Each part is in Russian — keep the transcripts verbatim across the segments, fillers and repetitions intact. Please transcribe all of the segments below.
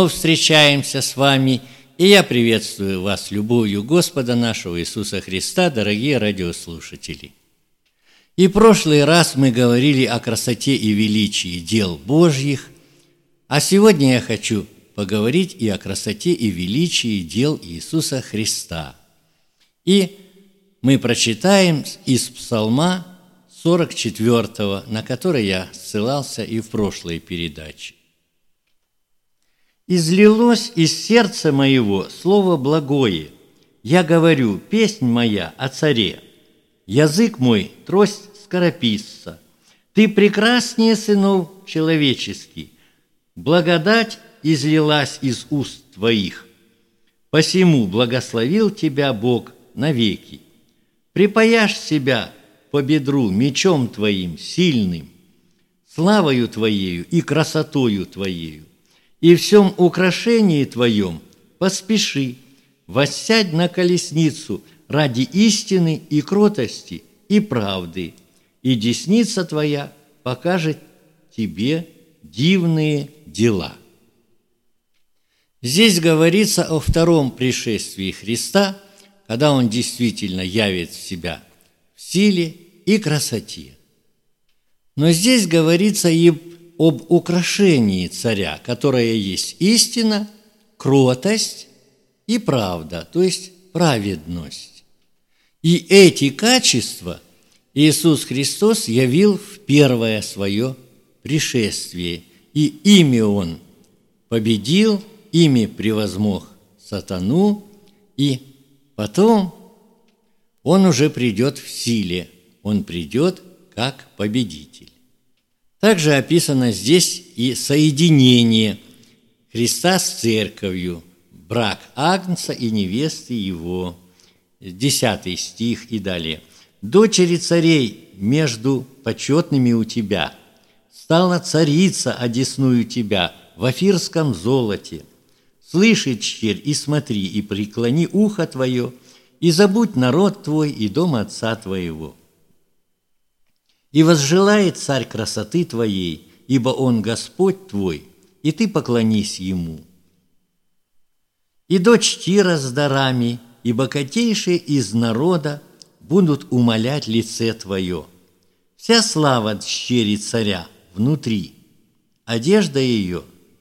вновь встречаемся с вами, и я приветствую вас любовью Господа нашего Иисуса Христа, дорогие радиослушатели. И в прошлый раз мы говорили о красоте и величии дел Божьих, а сегодня я хочу поговорить и о красоте и величии дел Иисуса Христа. И мы прочитаем из Псалма сорок четвёртого, на который я ссылался и в прошлой передаче. «Излилось из сердца моего слово благое, я говорю, песнь моя о царе, язык мой – трость скорописца. Ты прекраснее сынов человеческих, благодать излилась из уст твоих. Посему благословил тебя Бог навеки. Припаяшь себя по бедру мечом твоим сильным, славою твоею и красотою твоею, и в всем украшении твоем поспеши, воссядь на колесницу ради истины и кротости и правды, и десница твоя покажет тебе дивные дела». Здесь говорится о втором пришествии Христа, когда Он действительно явит себя в силе и красоте. Но здесь говорится и об украшении царя, которое есть истина, кротость и правда, то есть праведность. И эти качества Иисус Христос явил в первое свое пришествие, и ими Он победил, ими превозмог сатану, и потом Он уже придет в силе, Он придет как победитель. Также описано здесь и соединение Христа с церковью, брак Агнца и невесты Его, десятый стих и далее. «Дочери царей между почетными у тебя, стала царица одесную тебя в офирском золоте. Слыши, черь, и смотри, и преклони ухо твое, и забудь народ твой и дом отца твоего. И возжелает царь красоты твоей, ибо он Господь твой, и ты поклонись ему. И дочь Тира с дарами, и богатейшие из народа будут умолять лице твое. Вся слава дщери царя внутри, одежда ее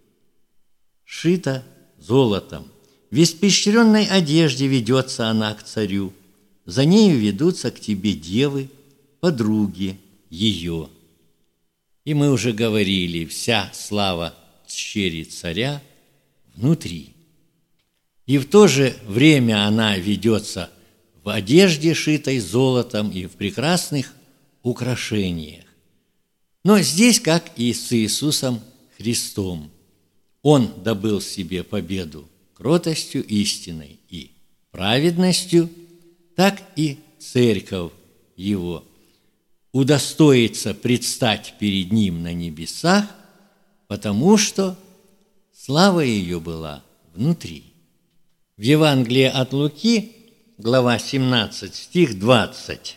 шита золотом. В испещренной одежде ведется она к царю, за нею ведутся к тебе девы, подруги ее». И мы уже говорили, вся слава дщери царя внутри. И в то же время она ведется в одежде, шитой золотом, и в прекрасных украшениях. Но здесь, как и с Иисусом Христом, Он добыл себе победу кротостью истиной и праведностью, так и церковь Его удостоится предстать перед Ним на небесах, потому что слава ее была внутри. В Евангелии от Луки, глава семнадцать, стих двадцать,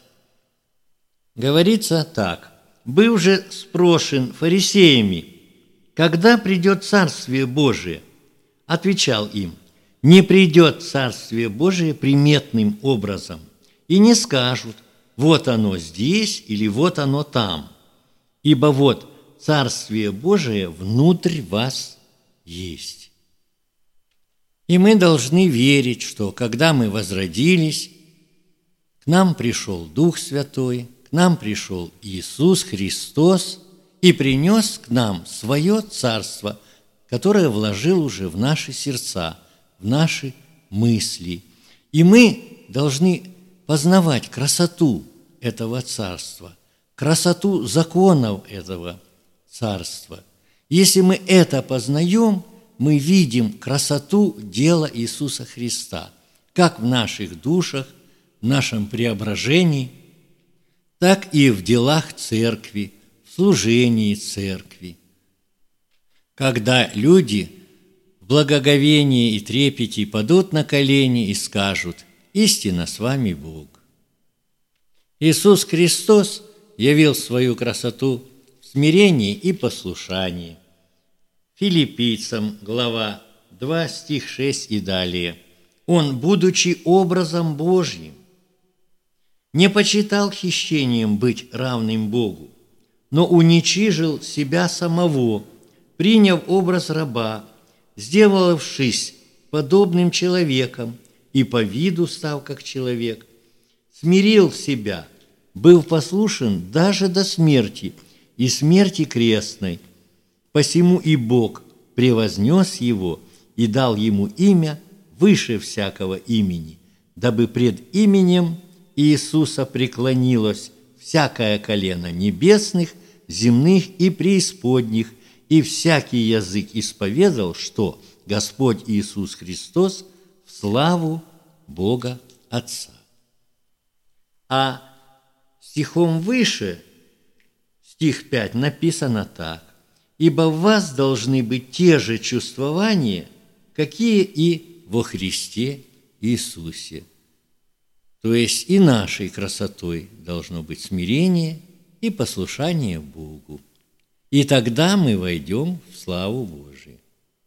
говорится так: «Был же спрошен фарисеями, когда придет Царствие Божие? Отвечал им: не придет Царствие Божие приметным образом, и не скажут: вот оно здесь или вот оно там, ибо вот Царствие Божие внутрь вас есть». И мы должны верить, что когда мы возродились, к нам пришел Дух Святой, к нам пришел Иисус Христос и принес к нам свое Царство, которое вложил уже в наши сердца, в наши мысли. И мы должны познавать красоту этого Царства, красоту законов этого Царства. Если мы это познаем, мы видим красоту дела Иисуса Христа, как в наших душах, в нашем преображении, так и в делах Церкви, в служении Церкви. Когда люди в благоговении и трепете падут на колени и скажут: «Истинно с вами Бог». Иисус Христос явил свою красоту в смирении и послушании. Филиппийцам, глава два, стих шесть и далее. Он, будучи образом Божьим, не почитал хищением быть равным Богу, но уничижил себя самого, приняв образ раба, сделавшись подобным человеком и по виду став как человек, смирил себя, был послушен даже до смерти и смерти крестной. Посему и Бог превознес его и дал ему имя выше всякого имени, дабы пред именем Иисуса преклонилось всякое колено небесных, земных и преисподних, и всякий язык исповедал, что Господь Иисус Христос в славу Бога Отца. А стихом выше, стих пять, написано так: «Ибо в вас должны быть те же чувствования, какие и во Христе Иисусе». То есть и нашей красотой должно быть смирение и послушание Богу. И тогда мы войдем в славу Божию.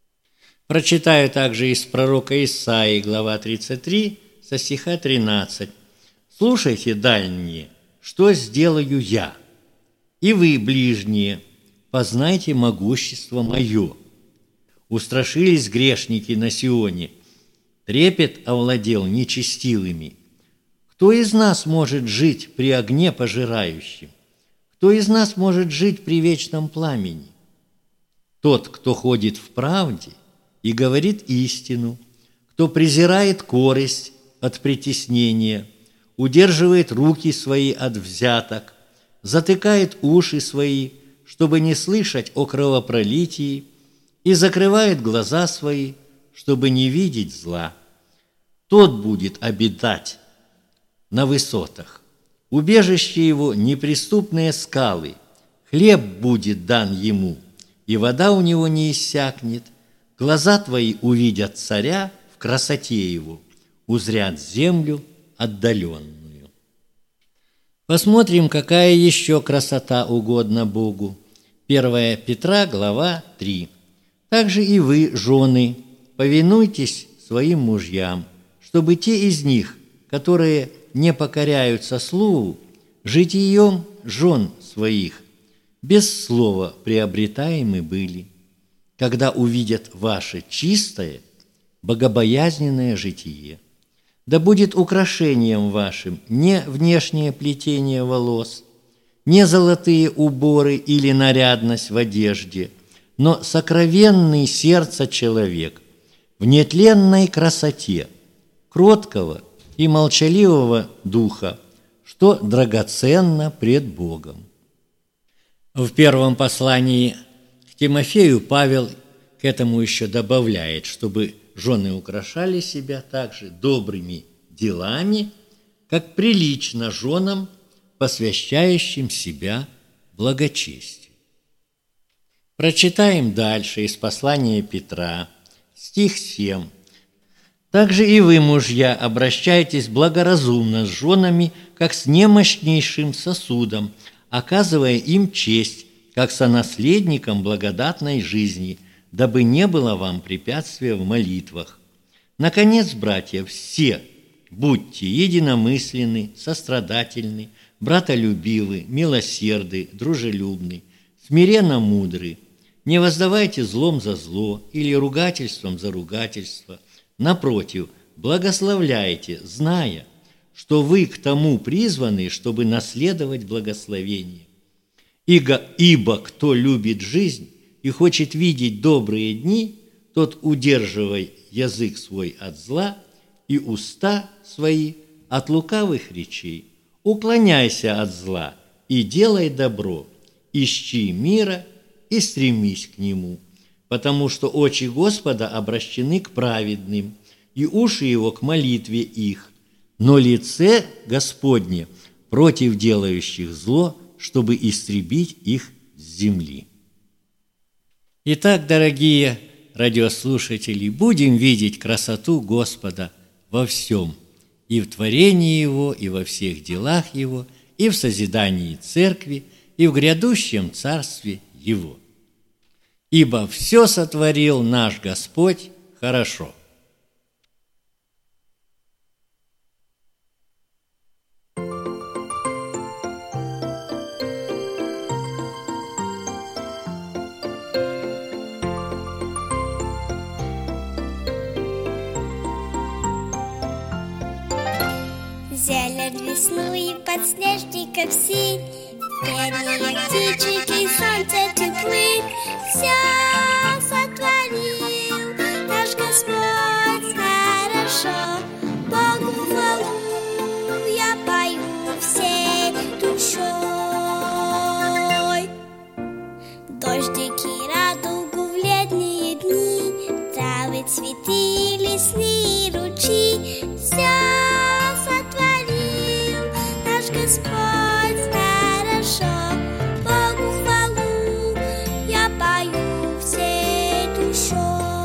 Прочитаю также из пророка Исаии, глава тридцать три, со стиха тринадцать. «Слушайте, дальние, что сделаю я, и вы, ближние, познайте могущество мое. Устрашились грешники на Сионе, трепет овладел нечестивыми. Кто из нас может жить при огне пожирающем? Кто из нас может жить при вечном пламени? Тот, кто ходит в правде и говорит истину, кто презирает корость от притеснения, удерживает руки свои от взяток, затыкает уши свои, чтобы не слышать о кровопролитии, и закрывает глаза свои, чтобы не видеть зла. Тот будет обитать на высотах. Убежище его – неприступные скалы. Хлеб будет дан ему, и вода у него не иссякнет. Глаза твои увидят царя в красоте его, узрят землю отдаленную». Посмотрим, какая еще красота угодна Богу. первое Петра, глава три. «Также и вы, жены, повинуйтесь своим мужьям, чтобы те из них, которые не покоряются слову, житием жен своих, без слова приобретаемы были, когда увидят ваше чистое, богобоязненное житие. Да будет украшением вашим не внешнее плетение волос, не золотые уборы или нарядность в одежде, но сокровенный сердца человек в нетленной красоте, кроткого и молчаливого духа, что драгоценно пред Богом». В первом послании к Тимофею Павел к этому еще добавляет, чтобы жены украшали себя также добрыми делами, как прилично женам, посвящающим себя благочестию. Прочитаем дальше из послания Петра, стих семь. «Также и вы, мужья, обращайтесь благоразумно с женами, как с немощнейшим сосудом, оказывая им честь, как сонаследникам благодатной жизни, дабы не было вам препятствия в молитвах. Наконец, братья, все будьте единомысленны, сострадательны, братолюбивы, милосерды, дружелюбны, смиренно мудры. Не воздавайте злом за зло или ругательством за ругательство. Напротив, благословляйте, зная, что вы к тому призваны, чтобы наследовать благословение. Ибо, ибо кто любит жизнь и хочет видеть добрые дни, тот удерживай язык свой от зла и уста свои от лукавых речей. Уклоняйся от зла и делай добро, ищи мира и стремись к нему. Потому что очи Господа обращены к праведным, и уши его к молитве их, но лице Господне против делающих зло, чтобы истребить их с земли». Итак, дорогие радиослушатели, будем видеть красоту Господа во всем, и в творении Его, и во всех делах Его, и в созидании Церкви, и в грядущем Царстве Его. Ибо все сотворил наш Господь хорошо. Зелень весну и подснежников синь, перья птичек и солнце теплы. Все сотворил наш Господь хорошо. Богу хвалу я пою всей душой. Дождики, радугу в летние дни, травы, цветы, лесные ручьи. Все Господь хорошо, Богу хвалу я пою всей душой.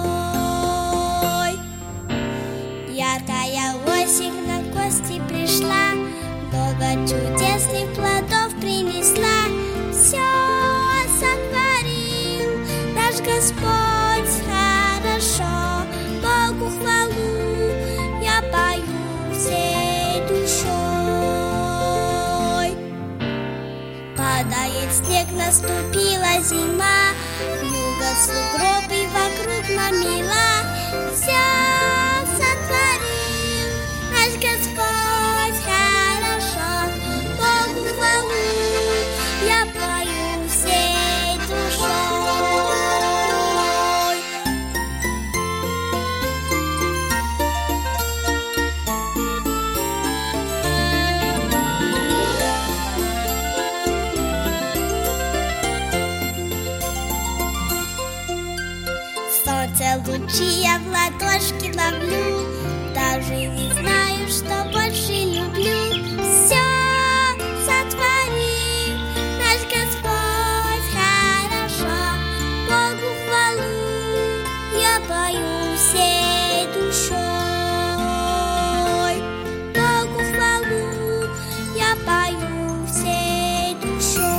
Яркая осень на гости пришла, много чудесных плодов принесла. Все сотворил наш Господь хорошо, Богу хвалу я пою всей душой. Падает снег, наступила зима, вьюга сугробы вокруг намела. Все сотворил наш Господь хорошо, Богу хвалу я пою всей душой. Солнце лучи я в ладошки ловлю, даже не знаю, что больше люблю. Все сотворил наш Господь хорошо, Богу хвалу я пою всей душой. Богу хвалу я пою всей душой.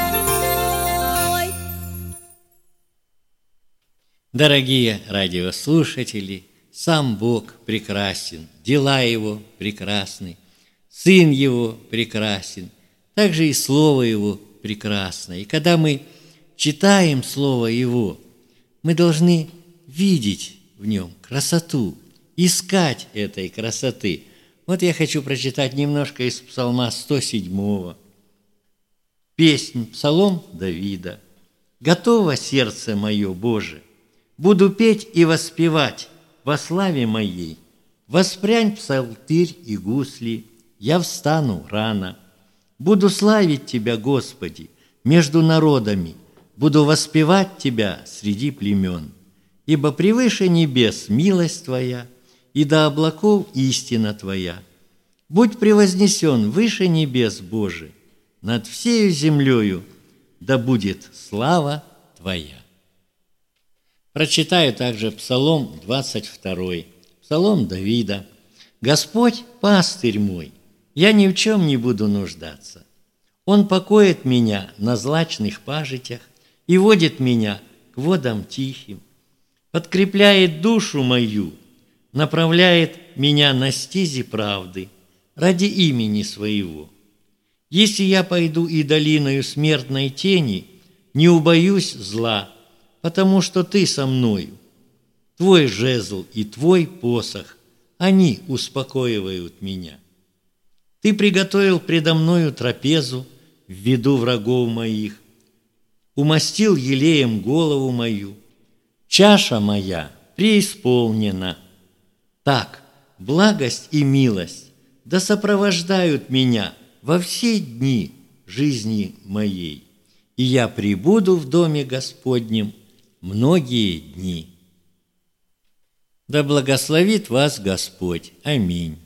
Дорогие радиослушатели, сам Бог прекрасен, дела Его прекрасны, Сын Его прекрасен, также и Слово Его прекрасно. И когда мы читаем Слово Его, мы должны видеть в нем красоту, искать этой красоты. Вот я хочу прочитать немножко из Псалма сто седьмого. Песнь, Псалом Давида. «Готово сердце мое, Боже, буду петь и воспевать во славе моей. Воспрянь псалтырь и гусли, я встану рано. Буду славить Тебя, Господи, между народами, буду воспевать Тебя среди племен. Ибо превыше небес милость Твоя, и до облаков истина Твоя. Будь превознесен выше небес, Боже, над всею землею да будет слава Твоя». Прочитаю также Псалом двадцать второй, Псалом Давида. «Господь – пастырь мой, я ни в чем не буду нуждаться. Он покоит меня на злачных пажитях и водит меня к водам тихим, подкрепляет душу мою, направляет меня на стези правды ради имени своего. Если я пойду и долиною смертной тени, не убоюсь зла, потому что Ты со мною. Твой жезл и Твой посох, они успокоивают меня. Ты приготовил предо мною трапезу в виду врагов моих, умастил елеем голову мою, чаша моя преисполнена. Так, благость и милость да сопровождают меня во все дни жизни моей, и я пребуду в доме Господнем многие дни. Да благословит вас Господь. Аминь.